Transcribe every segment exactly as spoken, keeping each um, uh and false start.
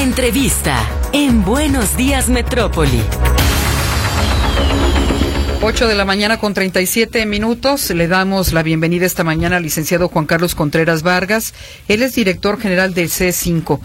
Entrevista en Buenos Días Metrópoli. ocho de la mañana con treinta y siete minutos. Le damos la bienvenida esta mañana al licenciado Juan Carlos Contreras Vargas. Él es director general del C cinco,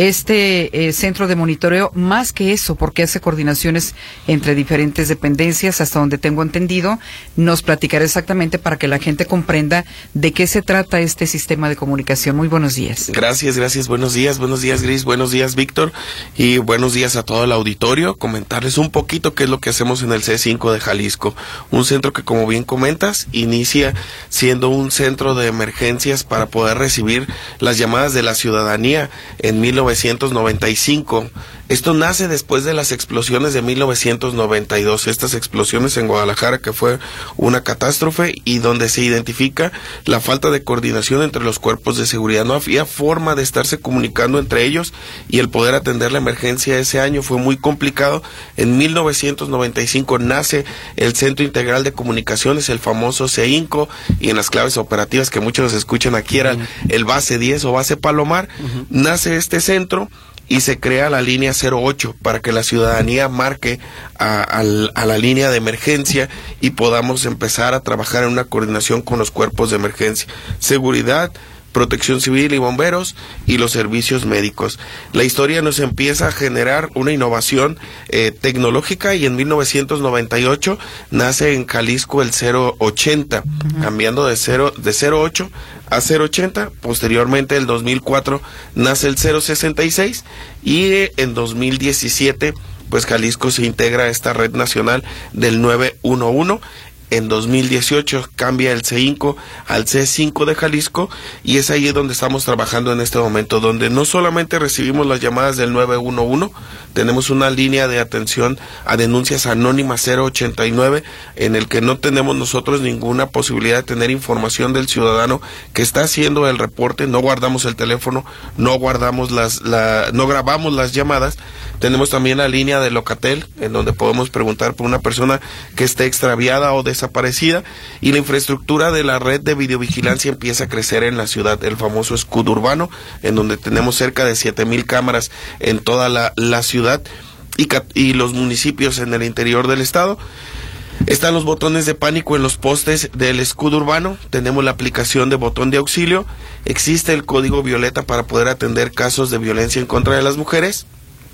este eh, centro de monitoreo, más que eso, porque hace coordinaciones entre diferentes dependencias, hasta donde tengo entendido. Nos platicará exactamente para que la gente comprenda de qué se trata este sistema de comunicación. Muy buenos días. Gracias, gracias. Buenos días, buenos días, Gris. Buenos días, Víctor. Y buenos días a todo el auditorio. Comentarles un poquito qué es lo que hacemos en el C cinco de Jalisco. Un centro que, como bien comentas, inicia siendo un centro de emergencias para poder recibir las llamadas de la ciudadanía en mil novecientos noventa y cinco. Esto nace después de las explosiones de mil novecientos noventa y dos, estas explosiones en Guadalajara, que fue una catástrofe y donde se identifica la falta de coordinación entre los cuerpos de seguridad. No había forma de estarse comunicando entre ellos y el poder atender la emergencia ese año fue muy complicado. En mil novecientos noventa y cinco nace el Centro Integral de Comunicaciones, el famoso C cinco, y en las claves operativas que muchos escuchan aquí era uh-huh. el base diez o base Palomar. Uh-huh. Nace este centro y se crea la línea cero ocho para que la ciudadanía marque a, a, a la línea de emergencia y podamos empezar a trabajar en una coordinación con los cuerpos de emergencia. Seguridad, Protección Civil y bomberos y los servicios médicos. La historia nos empieza a generar una innovación eh, tecnológica y en mil novecientos noventa y ocho nace en Jalisco el cero ochenta, uh-huh. cambiando de cero de cero ocho a cero ochenta. Posteriormente, el dos mil cuatro nace el cero sesenta y seis y eh, en dos mil diecisiete pues Jalisco se integra a esta red nacional del nueve uno uno. En dos mil dieciocho cambia el C cinco al C cinco de Jalisco y es ahí donde estamos trabajando en este momento, donde no solamente recibimos las llamadas del nueve uno uno, tenemos una línea de atención a denuncias anónimas cero ochenta y nueve en el que no tenemos nosotros ninguna posibilidad de tener información del ciudadano que está haciendo el reporte, no guardamos el teléfono, no guardamos las, la, no grabamos las llamadas. Tenemos también la línea de Locatel, en donde podemos preguntar por una persona que esté extraviada o desaparecida, y la infraestructura de la red de videovigilancia empieza a crecer en la ciudad, el famoso escudo urbano, en donde tenemos cerca de siete mil cámaras en toda la, la ciudad y, y los municipios en el interior del estado. Están los botones de pánico en los postes del escudo urbano, tenemos la aplicación de botón de auxilio, existe el código violeta para poder atender casos de violencia en contra de las mujeres.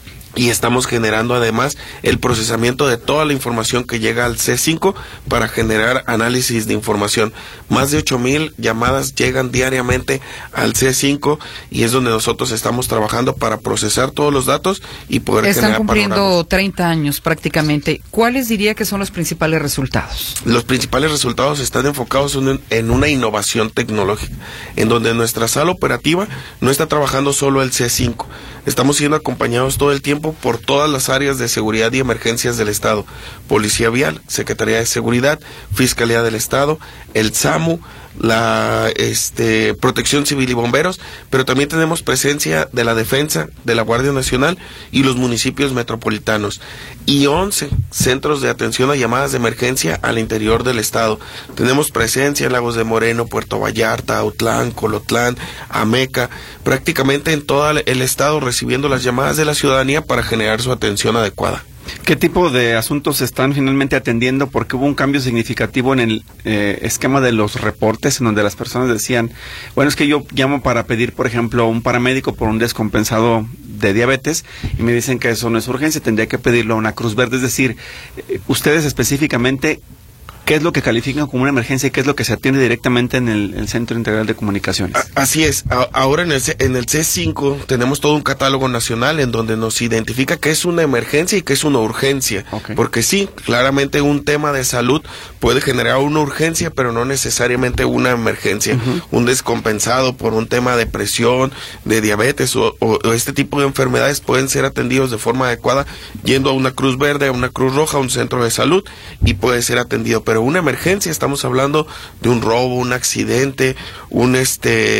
Y estamos generando además el procesamiento de toda la información que llega al C cinco para generar análisis de información. Más de ocho mil llamadas llegan diariamente al C cinco y es donde nosotros estamos trabajando para procesar todos los datos y poder Están generar cumpliendo panoramas. treinta años prácticamente. ¿Cuáles diría que son los principales resultados? Los principales resultados están enfocados en, en una innovación tecnológica, en donde nuestra sala operativa no está trabajando solo el C cinco. Estamos siendo acompañados todo el tiempo por todas las áreas de seguridad y emergencias del Estado. Policía Vial, Secretaría de Seguridad, Fiscalía del Estado, el SAMU, la este, Protección Civil y Bomberos, pero también tenemos presencia de la Defensa, de la Guardia Nacional y los municipios metropolitanos. Y once centros de atención a llamadas de emergencia al interior del Estado. Tenemos presencia en Lagos de Moreno, Puerto Vallarta, Autlán, Colotlán, Ameca, prácticamente en todo el Estado recibiendo las llamadas de la ciudadanía para generar su atención adecuada. ¿Qué tipo de asuntos están finalmente atendiendo? Porque hubo un cambio significativo en el eh, esquema de los reportes, en donde las personas decían, bueno, es que yo llamo para pedir, por ejemplo, un paramédico por un descompensado de diabetes, y me dicen que eso no es urgencia, tendría que pedirlo a una Cruz Verde. Es decir, eh, ustedes específicamente, ¿qué es lo que califican como una emergencia y qué es lo que se atiende directamente en el, el Centro Integral de Comunicaciones? Así es. A, ahora en el, C, en el C cinco tenemos todo un catálogo nacional en donde nos identifica qué es una emergencia y qué es una urgencia. Okay. Porque sí, claramente un tema de salud puede generar una urgencia, pero no necesariamente una emergencia. Uh-huh. Un descompensado por un tema de presión, de diabetes o, o, o este tipo de enfermedades pueden ser atendidos de forma adecuada yendo a una Cruz Verde, a una Cruz Roja, a un centro de salud y puede ser atendido. Pero una emergencia, estamos hablando de un robo, un accidente, un este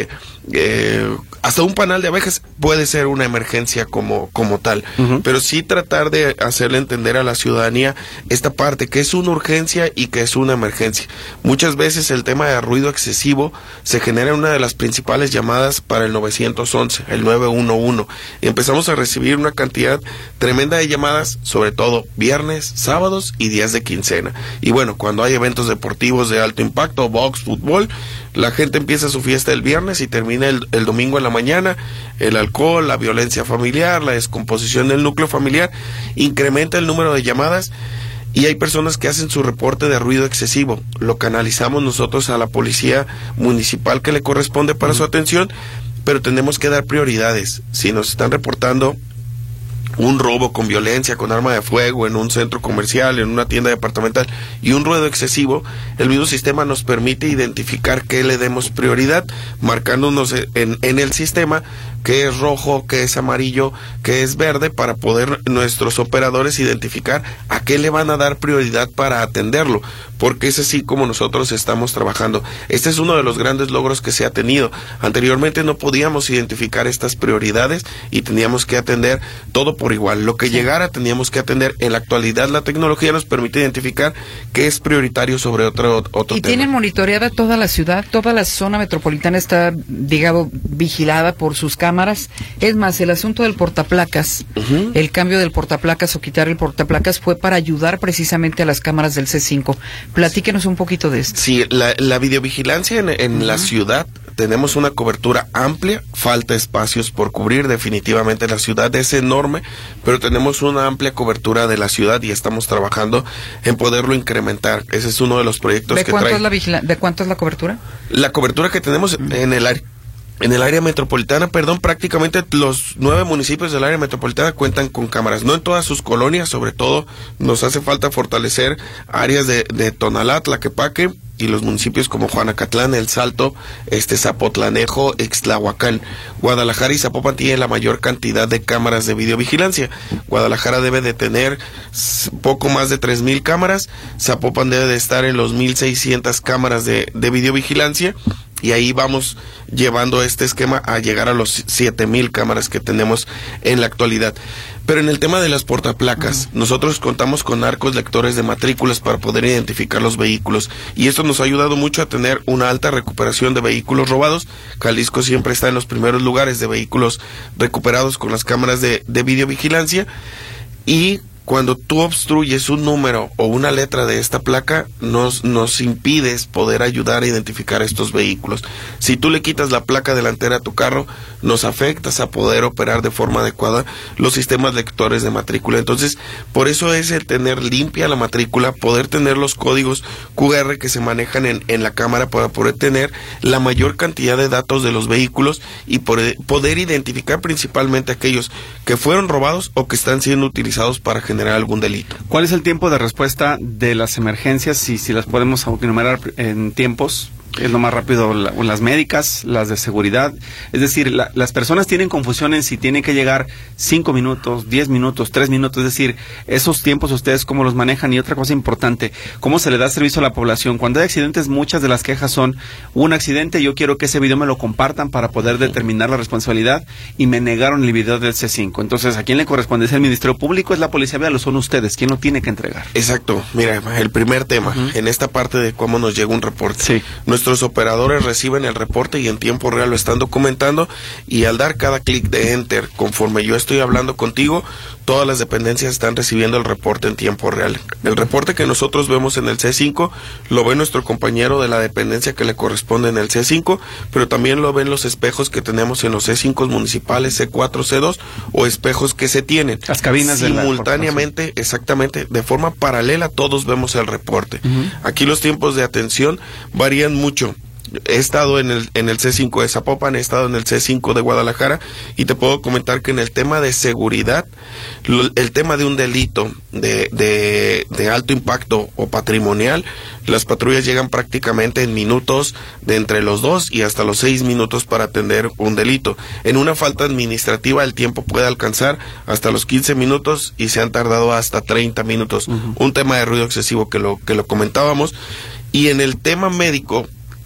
eh, hasta un panal de abejas puede ser una emergencia como, como tal, uh-huh. pero sí tratar de hacerle entender a la ciudadanía esta parte, que es una urgencia y que es una emergencia. Muchas veces el tema de ruido excesivo se genera una de las principales llamadas para el nueve once, el nueve uno uno, y empezamos a recibir una cantidad tremenda de llamadas, sobre todo viernes, sábados y días de quincena. Y bueno, cuando hay eventos deportivos de alto impacto, box, fútbol, la gente empieza su fiesta el viernes y termina el, el domingo en la mañana. El alcohol, la violencia familiar, la descomposición del núcleo familiar incrementa el número de llamadas, y hay personas que hacen su reporte de ruido excesivo. Lo canalizamos nosotros a la policía municipal que le corresponde para su atención, pero tenemos que dar prioridades. Si nos están reportando un robo con violencia, con arma de fuego en un centro comercial, en una tienda departamental, y un ruido excesivo, el mismo sistema nos permite identificar qué le demos prioridad, marcándonos en, en el sistema qué es rojo, qué es amarillo, qué es verde, para poder nuestros operadores identificar a qué le van a dar prioridad para atenderlo, porque es así como nosotros estamos trabajando. Este es uno de los grandes logros que se ha tenido. Anteriormente no podíamos identificar estas prioridades y teníamos que atender todo por igual. Lo que llegara teníamos que atender. En la actualidad la tecnología nos permite identificar qué es prioritario sobre otro, otro ¿Y tema. tienen monitoreada toda la ciudad? ¿Toda la zona metropolitana está, digamos, vigilada por sus cámaras? Es más, el asunto del portaplacas, uh-huh. el cambio del portaplacas o quitar el portaplacas fue para ayudar precisamente a las cámaras del C cinco. Platíquenos un poquito de esto. Sí, la, la videovigilancia en, en uh-huh. la ciudad, tenemos una cobertura amplia, falta espacios por cubrir, definitivamente la ciudad es enorme, pero tenemos una amplia cobertura de la ciudad y estamos trabajando en poderlo incrementar. Ese es uno de los proyectos ¿De que cuánto trae. Es la vigila- ¿De cuánto es la cobertura? La cobertura que tenemos uh-huh. en el área En el área metropolitana, perdón, prácticamente los nueve municipios del área metropolitana cuentan con cámaras. No en todas sus colonias, sobre todo nos hace falta fortalecer áreas de, de Tonalá, Tlaquepaque y los municipios como Juanacatlán, El Salto, este Zapotlanejo, Ixtlahuacán. Guadalajara y Zapopan tienen la mayor cantidad de cámaras de videovigilancia. Guadalajara debe de tener poco más de tres mil cámaras, Zapopan debe de estar en los mil seiscientas cámaras de, de videovigilancia. Y ahí vamos llevando este esquema a llegar a los siete mil cámaras que tenemos en la actualidad. Pero en el tema de las portaplacas, uh-huh. nosotros contamos con arcos lectores de matrículas para poder identificar los vehículos. Y esto nos ha ayudado mucho a tener una alta recuperación de vehículos robados. Jalisco siempre está en los primeros lugares de vehículos recuperados con las cámaras de, de videovigilancia. Y cuando tú obstruyes un número o una letra de esta placa, nos, nos impides poder ayudar a identificar estos vehículos. Si tú le quitas la placa delantera a tu carro, nos afectas a poder operar de forma adecuada los sistemas lectores de matrícula. Entonces, por eso es el tener limpia la matrícula, poder tener los códigos Q R que se manejan en, en la cámara para poder tener la mayor cantidad de datos de los vehículos y poder, poder identificar principalmente aquellos que fueron robados o que están siendo utilizados para generar algún delito. ¿Cuál es el tiempo de respuesta de las emergencias y si las podemos enumerar en tiempos? Es lo más rápido, la, las médicas, las de seguridad. Es decir, la, las personas tienen confusión en si tienen que llegar cinco minutos, diez minutos, tres minutos. Es decir, esos tiempos ustedes cómo los manejan. Y otra cosa importante, cómo se le da servicio a la población. Cuando hay accidentes, muchas de las quejas son un accidente, yo quiero que ese video me lo compartan para poder determinar la responsabilidad y me negaron el video del C cinco. Entonces, ¿a quién le corresponde? ¿Es el Ministerio Público? ¿Es la Policía Vial? ¿O son ustedes? ¿Quién lo tiene que entregar? Exacto. Mira, el primer tema, uh-huh. en esta parte de cómo nos llega un reporte. Sí. Nuestros operadores reciben el reporte y en tiempo real lo están documentando, y al dar cada clic de enter, conforme yo estoy hablando contigo, todas las dependencias están recibiendo el reporte en tiempo real. El reporte que nosotros vemos en el C cinco lo ve nuestro compañero de la dependencia que le corresponde en el C cinco, pero también lo ven los espejos que tenemos en los C cinco municipales, C cuatro, C dos, o espejos que se tienen. Las cabinas simultáneamente, de la exactamente, de forma paralela todos vemos el reporte. Uh-huh. Aquí los tiempos de atención varían mucho. He estado en el en el C cinco de Zapopan, he estado en el C cinco de Guadalajara, y te puedo comentar que en el tema de seguridad, lo, el tema de un delito de, de, de alto impacto o patrimonial, las patrullas llegan prácticamente en minutos, de entre los dos y hasta los seis minutos para atender un delito. En una falta administrativa el tiempo puede alcanzar hasta los quince minutos y se han tardado hasta treinta minutos. Uh-huh. Un tema de ruido excesivo que lo, que lo comentábamos. Y en el tema médico,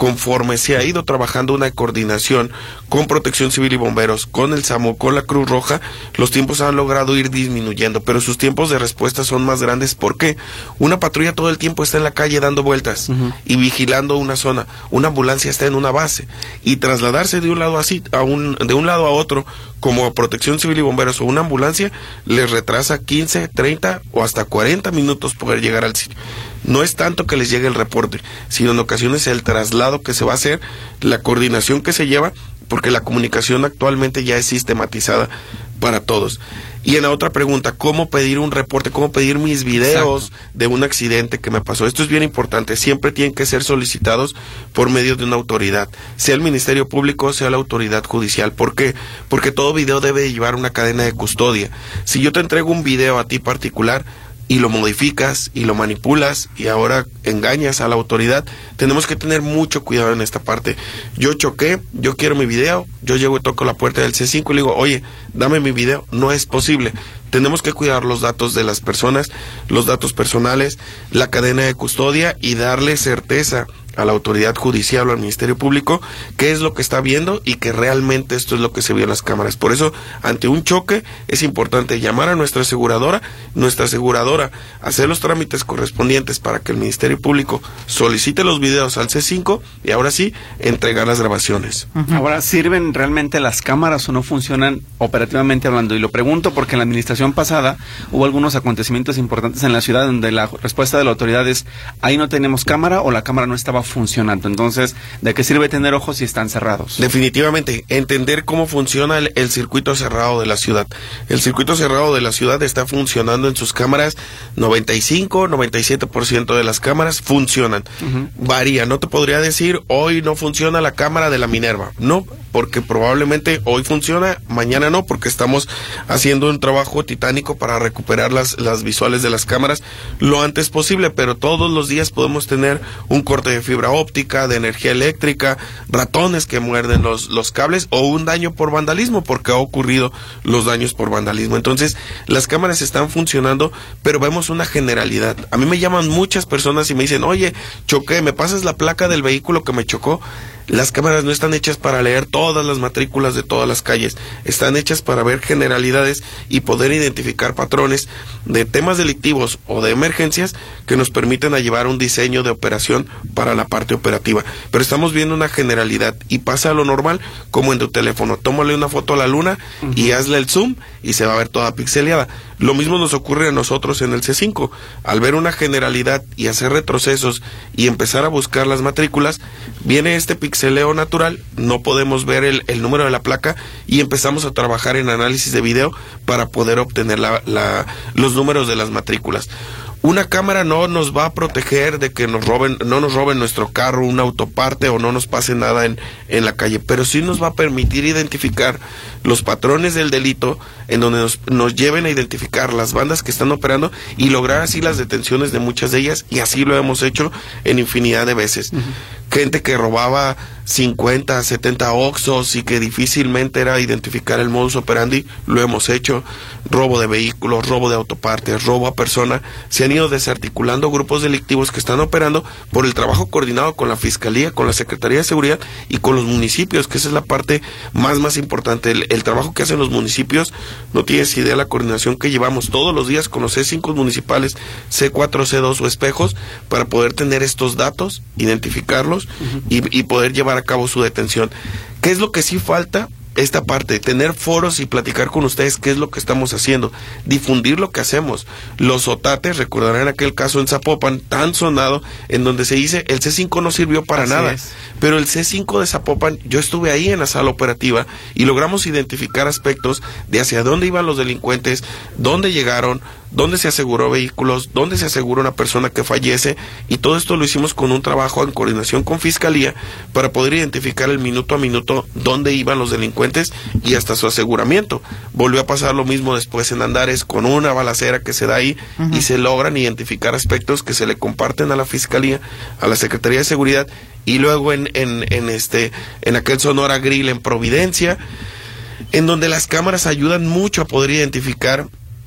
conforme se ha ido trabajando una coordinación con Protección Civil y Bomberos, con el SAMU, con la Cruz Roja, los tiempos han logrado ir disminuyendo, pero sus tiempos de respuesta son más grandes. ¿Por qué? Una patrulla todo el tiempo está en la calle dando vueltas uh-huh. y vigilando una zona. Una ambulancia está en una base, y trasladarse de un lado así a un de un lado a otro como Protección Civil y Bomberos o una ambulancia les retrasa quince, treinta o hasta cuarenta minutos poder llegar al sitio. No es tanto que les llegue el reporte, sino en ocasiones el traslado que se va a hacer, la coordinación que se lleva, porque la comunicación actualmente ya es sistematizada para todos. Y en la otra pregunta, ¿cómo pedir un reporte? ¿Cómo pedir mis videos Exacto. de un accidente que me pasó? Esto es bien importante, siempre tienen que ser solicitados por medio de una autoridad, sea el Ministerio Público, sea la autoridad judicial. ¿Por qué? Porque todo video debe llevar una cadena de custodia. Si yo te entrego un video a ti particular, y lo modificas y lo manipulas y ahora engañas a la autoridad, tenemos que tener mucho cuidado en esta parte. Yo choqué, yo quiero mi video, yo llego y toco la puerta del C cinco y le digo, oye, dame mi video. No es posible. Tenemos que cuidar los datos de las personas, los datos personales, la cadena de custodia y darle certeza a la autoridad judicial o al Ministerio Público qué es lo que está viendo y que realmente esto es lo que se vio en las cámaras. Por eso, ante un choque, es importante llamar a nuestra aseguradora, nuestra aseguradora, hacer los trámites correspondientes para que el Ministerio Público solicite los videos al C cinco y ahora sí, entregar las grabaciones. Uh-huh. Ahora, ¿sirven realmente las cámaras o no funcionan operativamente hablando? Y lo pregunto porque en la administración pasada hubo algunos acontecimientos importantes en la ciudad donde la respuesta de la autoridad es, ahí no tenemos cámara o la cámara no estaba funcionando. Entonces, ¿de qué sirve tener ojos si están cerrados? Definitivamente, entender cómo funciona el, el circuito cerrado de la ciudad. El circuito cerrado de la ciudad está funcionando en sus cámaras, noventa y cinco, noventa y siete por ciento de las cámaras funcionan. Uh-huh. Varía, no te podría decir, hoy no funciona la cámara de la Minerva. No, porque probablemente hoy funciona, mañana no, porque estamos haciendo un trabajo titánico para recuperar las, las visuales de las cámaras lo antes posible, pero todos los días podemos tener un corte de fibra óptica, de energía eléctrica, ratones que muerden los, los cables o un daño por vandalismo, porque ha ocurrido los daños por vandalismo. Entonces, las cámaras están funcionando, pero vemos una generalidad. A mí me llaman muchas personas y me dicen, oye, choqué, ¿me pasas la placa del vehículo que me chocó? Las cámaras no están hechas para leer todas las matrículas de todas las calles, están hechas para ver generalidades y poder identificar patrones de temas delictivos o de emergencias que nos permiten a llevar un diseño de operación para la parte operativa. Pero estamos viendo una generalidad y pasa a lo normal como en tu teléfono. Tómale una foto a la luna uh-huh. y hazle el zoom y se va a ver toda pixeleada. Lo mismo nos ocurre a nosotros en el C cinco. Al ver una generalidad y hacer retrocesos y empezar a buscar las matrículas, viene este pixeleo natural, no podemos ver el, el número de la placa y empezamos a trabajar en análisis de video para poder obtener la, la, los números de las matrículas. Una cámara no nos va a proteger de que nos roben, no nos roben nuestro carro, una autoparte o no nos pase nada en, en la calle, pero sí nos va a permitir identificar los patrones del delito en donde nos, nos lleven a identificar las bandas que están operando y lograr así las detenciones de muchas de ellas, y así lo hemos hecho en infinidad de veces. Uh-huh. Gente que robaba cincuenta, setenta Oxxos y que difícilmente era identificar el modus operandi, lo hemos hecho. Robo de vehículos, robo de autopartes, robo a persona. Se han ido desarticulando grupos delictivos que están operando por el trabajo coordinado con la Fiscalía, con la Secretaría de Seguridad y con los municipios, que esa es la parte más, más importante. El, el trabajo que hacen los municipios, no tienes idea la coordinación que llevamos todos los días con los C cinco municipales, C cuatro, C dos o espejos, para poder tener estos datos, identificarlos uh-huh. y, y poder llevar a cabo su detención. ¿Qué es lo que sí falta? Esta parte, tener foros y platicar con ustedes qué es lo que estamos haciendo, difundir lo que hacemos. Los otates, recordarán aquel caso en Zapopan tan sonado, en donde se dice el C cinco no sirvió para Así nada, es. Pero el C cinco de Zapopan, yo estuve ahí en la sala operativa y logramos identificar aspectos de hacia dónde iban los delincuentes, dónde llegaron, dónde se aseguró vehículos, dónde se aseguró una persona que fallece, y todo esto lo hicimos con un trabajo en coordinación con Fiscalía para poder identificar el minuto a minuto dónde iban los delincuentes y hasta su aseguramiento. Volvió a pasar lo mismo después en Andares con una balacera que se da ahí uh-huh. y se logran identificar aspectos que se le comparten a la Fiscalía, a la Secretaría de Seguridad, y luego en, en, en este, en aquel Sonora Grill en Providencia, en donde las cámaras ayudan mucho a poder identificar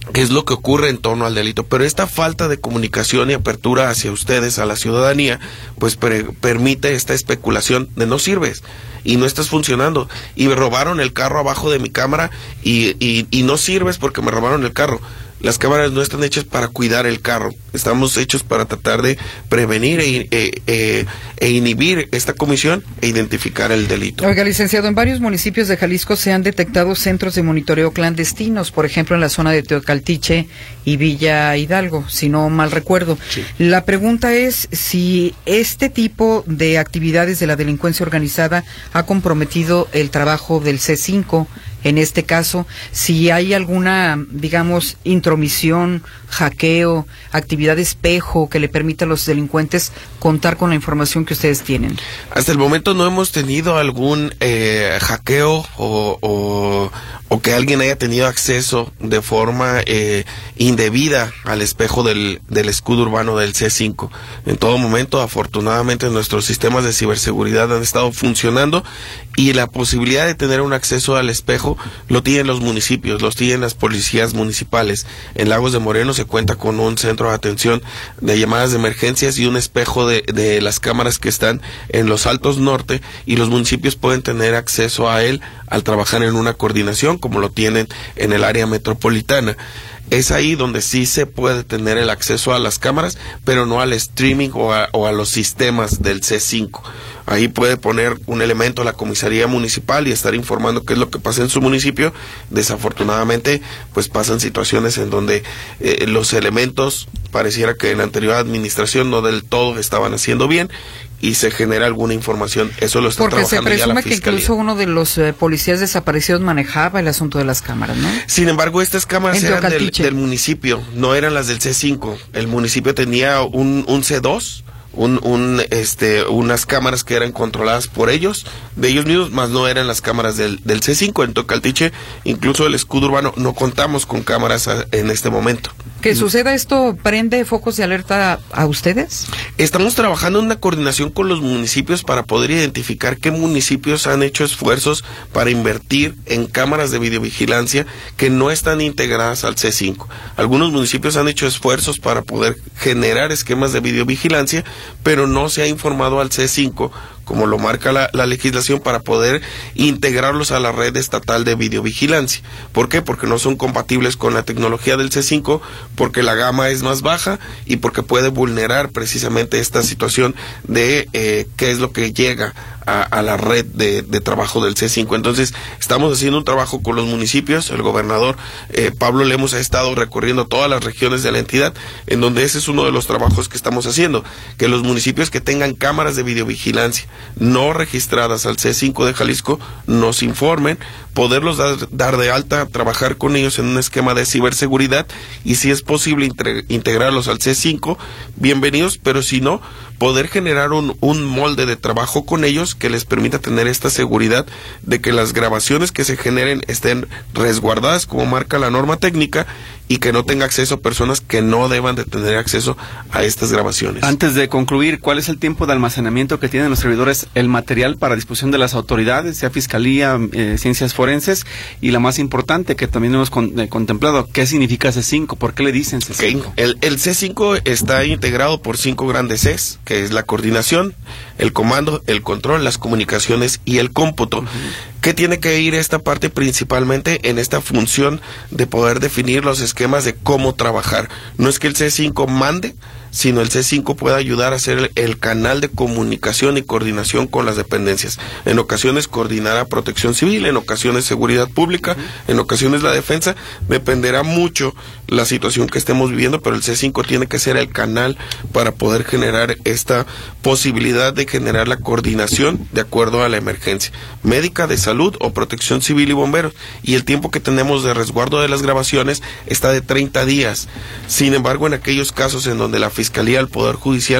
qué es lo que ocurre en torno al delito, pero esta falta de comunicación y apertura hacia ustedes, a la ciudadanía, pues pre- permite esta especulación de no sirves y no estás funcionando y me robaron el carro abajo de mi cámara y, y, y no sirves porque me robaron el carro. Las cámaras no están hechas para cuidar el carro, estamos hechos para tratar de prevenir e, e, e, e inhibir esta comisión e identificar el delito. Oiga, licenciado, en varios municipios de Jalisco se han detectado centros de monitoreo clandestinos, por ejemplo en la zona de Teocaltiche y Villa Hidalgo, si no mal recuerdo. Sí. La pregunta es si este tipo de actividades de la delincuencia organizada ha comprometido el trabajo del C cinco. En este caso, si hay alguna, digamos, intromisión, hackeo, actividad espejo que le permita a los delincuentes contar con la información que ustedes tienen. Hasta el momento no hemos tenido algún eh, hackeo o, o, o que alguien haya tenido acceso de forma eh, indebida al espejo del, del escudo urbano del C cinco. En todo momento, afortunadamente, nuestros sistemas de ciberseguridad han estado funcionando y la posibilidad de tener un acceso al espejo lo tienen los municipios, los tienen las policías municipales. En Lagos de Moreno se cuenta con un centro de atención de llamadas de emergencias y un espejo de, de las cámaras que están en los Altos Norte, y los municipios pueden tener acceso a él al trabajar en una coordinación como lo tienen en el área metropolitana. Es ahí donde sí se puede tener el acceso a las cámaras, pero no al streaming o a, o a los sistemas del C cinco. Ahí puede poner un elemento a la comisaría municipal y estar informando qué es lo que pasa en su municipio. Desafortunadamente, pues pasan situaciones en donde eh, los elementos pareciera que en la anterior administración no del todo estaban haciendo bien y se genera alguna información. Eso lo está Porque trabajando ya la se presume que Fiscalía. incluso uno de los eh, policías desaparecidos manejaba el asunto de las cámaras, ¿no? Sin embargo, estas cámaras En eran del, Teocaltiche. del municipio, no eran las del C cinco. El municipio tenía un, un C dos, un, un, este, unas cámaras que eran controladas por ellos, de ellos mismos, más no eran las cámaras del, del C cinco. En Teocaltiche, incluso el escudo urbano, no contamos con cámaras a, en este momento. ¿Que suceda esto prende focos de alerta a, a ustedes? Estamos trabajando en una coordinación con los municipios para poder identificar qué municipios han hecho esfuerzos para invertir en cámaras de videovigilancia que no están integradas al C cinco. Algunos municipios han hecho esfuerzos para poder generar esquemas de videovigilancia, pero no se ha informado al C cinco, como lo marca la, la legislación, para poder integrarlos a la red estatal de videovigilancia. ¿Por qué? Porque no son compatibles con la tecnología del C cinco, porque la gama es más baja y porque puede vulnerar precisamente esta situación de eh, qué es lo que llega a, a la red de, de trabajo del C cinco. Entonces, estamos haciendo un trabajo con los municipios. El gobernador eh, Pablo Lemos ha estado recorriendo todas las regiones de la entidad, en donde ese es uno de los trabajos que estamos haciendo, que los municipios que tengan cámaras de videovigilancia no registradas al C cinco de Jalisco nos informen, poderlos dar, dar de alta, trabajar con ellos en un esquema de ciberseguridad, y si es posible intre, integrarlos al C cinco, bienvenidos, pero si no, poder generar un, un molde de trabajo con ellos que les permita tener esta seguridad de que las grabaciones que se generen estén resguardadas como marca la norma técnica y que no tenga acceso a personas que no deban de tener acceso a estas grabaciones. Antes de concluir, ¿cuál es el tiempo de almacenamiento que tienen los servidores, el material para disposición de las autoridades, sea Fiscalía, eh, Ciencias Forenses, y la más importante que también hemos con, eh, contemplado, ¿qué significa C cinco? ¿Por qué le dicen C cinco? Okay. El, el C cinco está integrado por cinco grandes Cs, que es la coordinación, el comando, el control, las comunicaciones y el cómputo. Uh-huh. ¿Qué tiene que ir esta parte principalmente en esta función de poder definir los esquemas de cómo trabajar? No es que el C cinco mande, sino el C cinco puede ayudar a ser el, el canal de comunicación y coordinación con las dependencias. En ocasiones coordinará Protección Civil, en ocasiones Seguridad Pública, uh-huh. en ocasiones la Defensa. Dependerá mucho la situación que estemos viviendo, pero el C cinco tiene que ser el canal para poder generar esta posibilidad de generar la coordinación de acuerdo a la emergencia médica, de salud o Protección Civil y bomberos. Y el tiempo que tenemos de resguardo de las grabaciones está de treinta días. Sin embargo, en aquellos casos en donde la Fiscalía, el Poder Judicial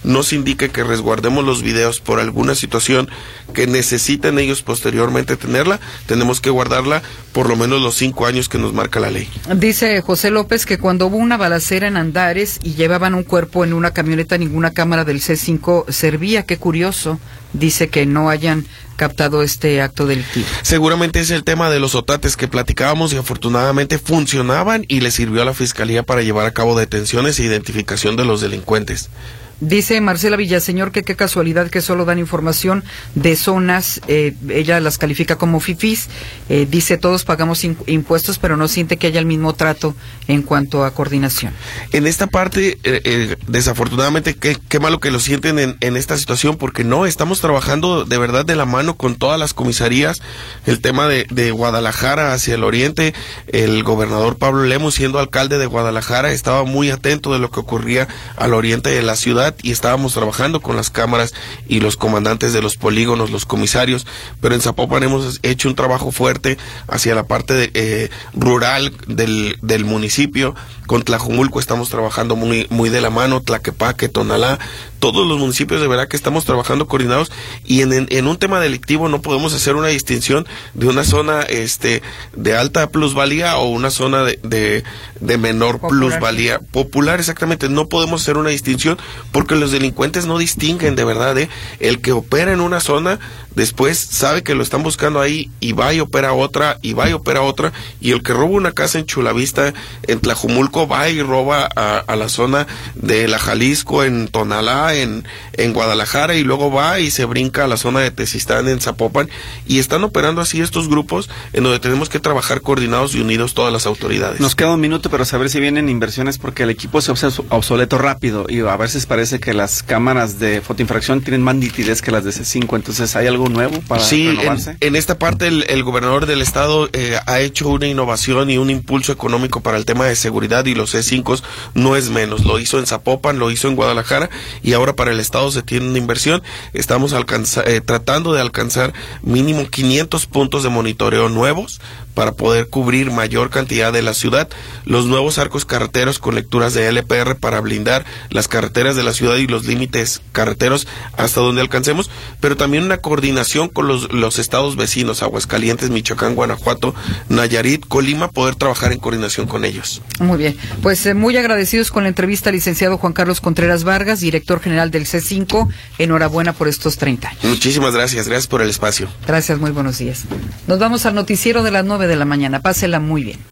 nos indique que resguardemos los videos por alguna situación que necesiten ellos posteriormente tenerla, tenemos que guardarla por lo menos los cinco años que nos marca la ley. Dice José López que cuando hubo una balacera en Andares y llevaban un cuerpo en una camioneta, ninguna cámara del C cinco servía. Qué curioso. Dice que no hayan captado este acto delictivo. Seguramente es el tema de los otates que platicábamos y afortunadamente funcionaban y le sirvió a la Fiscalía para llevar a cabo detenciones e identificación de los delincuentes. Dice Marcela Villaseñor que qué casualidad que solo dan información de zonas, eh, ella las califica como fifís, eh, dice todos pagamos impuestos pero no siente que haya el mismo trato en cuanto a coordinación. En esta parte, eh, eh, desafortunadamente, qué, qué malo que lo sienten en, en esta situación, porque no, estamos trabajando de verdad de la mano con todas las comisarías, el tema de, de Guadalajara hacia el oriente, el gobernador Pablo Lemus, siendo alcalde de Guadalajara, estaba muy atento de lo que ocurría al oriente de la ciudad, y estábamos trabajando con las cámaras y los comandantes de los polígonos, los comisarios, pero en Zapopan hemos hecho un trabajo fuerte hacia la parte de, eh, rural del, del municipio. Con Tlajumulco estamos trabajando muy, muy de la mano, Tlaquepaque, Tonalá, todos los municipios de verdad que estamos trabajando coordinados, y en, en, en un tema delictivo no podemos hacer una distinción de una zona este de alta plusvalía o una zona de, de, de menor popular. plusvalía. Popular, exactamente, no podemos hacer una distinción porque los delincuentes no distinguen de verdad, ¿eh? El que opera en una zona después sabe que lo están buscando ahí y va y opera otra, y va y opera otra, y el que roba una casa en Chulavista, en Tlajumulco, va y roba a, a la zona de la Jalisco, en Tonalá, en, en Guadalajara, y luego va y se brinca a la zona de Tezistán, en Zapopan, y están operando así estos grupos en donde tenemos que trabajar coordinados y unidos todas las autoridades. Nos queda un minuto, pero saber si vienen inversiones, porque el equipo se hace obsoleto rápido, y a veces parece que las cámaras de fotoinfracción tienen más nitidez que las de C cinco, entonces ¿hay algo nuevo para sí, renovarse? En, en esta parte el, el gobernador del estado eh, ha hecho una innovación y un impulso económico para el tema de seguridad, y los C cinco no es menos. Lo hizo en Zapopan, lo hizo en Guadalajara, y ahora para el estado se tiene una inversión. Estamos alcanza, eh, tratando de alcanzar mínimo quinientos puntos de monitoreo nuevos para poder cubrir mayor cantidad de la ciudad, los nuevos arcos carreteros con lecturas de L P R para blindar las carreteras de la ciudad y los límites carreteros hasta donde alcancemos, pero también una coordinación con los, los estados vecinos, Aguascalientes, Michoacán, Guanajuato, Nayarit, Colima, poder trabajar en coordinación con ellos. Muy bien, pues eh, muy agradecidos con la entrevista, licenciado Juan Carlos Contreras Vargas, director general del C cinco, enhorabuena por estos treinta años. Muchísimas gracias, gracias por el espacio. Gracias, muy buenos días. Nos vamos al noticiero de las nueve de la mañana, pásela muy bien.